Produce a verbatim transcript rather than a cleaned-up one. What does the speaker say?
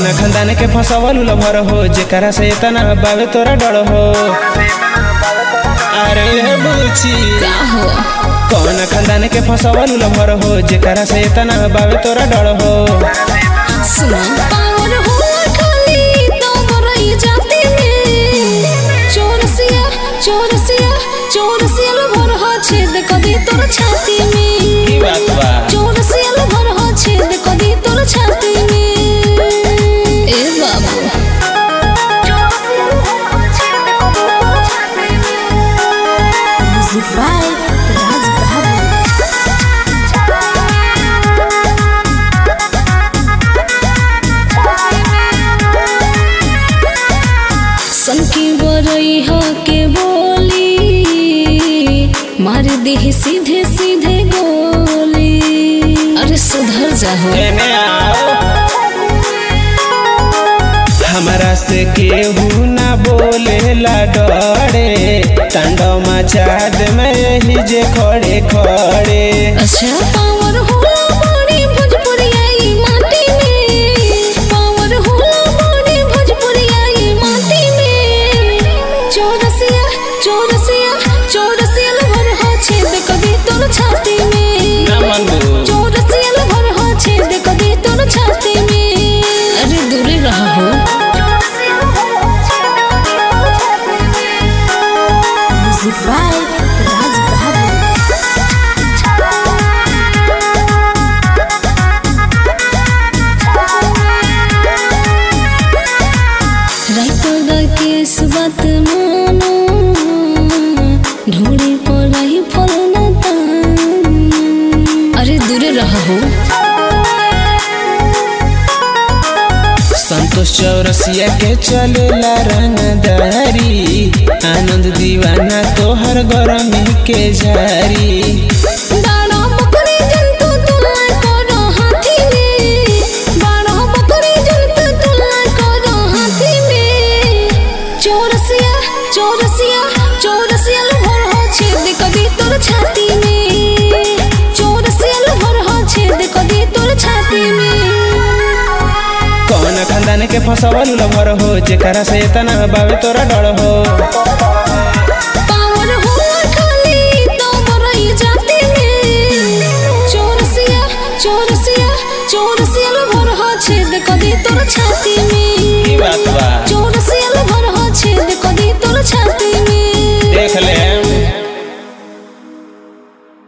खानदान के फसवल लभर हो जेकरा से इतना बावे तोरा डर हो। अरे बुची कौन खानदान के फसवल लभर हो जेकरा से इतना बावे तोरा डर हो। सुना पावर हो खाली तो बरई जाती में चोरसिया चोरसिया चोरसिया लभर हो छेद कदी तोर छाती में। की बात बा चोरसिया लभर हो छेद कदी तोर छाती में। ए बाबू म्यूजिक बाय राज सनकी बरई हो के बोली मार दी सीधे सीधे गोली। अरे सुधर जाओ एने आओ हमारा से केहू ना बोले ला डरे तांडव मचाद में ही जे खड़े खड़े। अच्छा पावर होला बड़ी भोजपुरिया ई माटी में पावर होला बड़ी भोजपुरिया ई माटी में। चोरसिया चोरसिया चोरसिया लभर हो छेद कदी तोर छाती में। ना मनबू चोरसिया लभर हो छेद कदी तोर छाती में। अरे दूरे रहा हो म्यूजिक बाय राज बात मानो ढोड़ी पर रही फल न तानो। अरे दूरे रहा हो संतोष चौरसिया के चलेला रंगदारी आनंद दीवाना तोहर गरमी के जारी। बाड़ा बकरी जंतु तुलना करो हाथी में बाड़ा बकरी जंतु तुलना करो हाथी में। चोरसिया चोरसिया चोरसिया लभर हो छेद कदी तोर छाती में। चोरसिया लभर हो छेद कदी तोर छाती में। कौन खानदान के फसवल लभर हो जेकरा से इतना बावे तोरा डर हो। पावर हो खाली तो बरई जाती में चोरसिया चोरसिया चोरसिया लभर हो छेद कदी तोर छाती में। की बात बा चोरसिया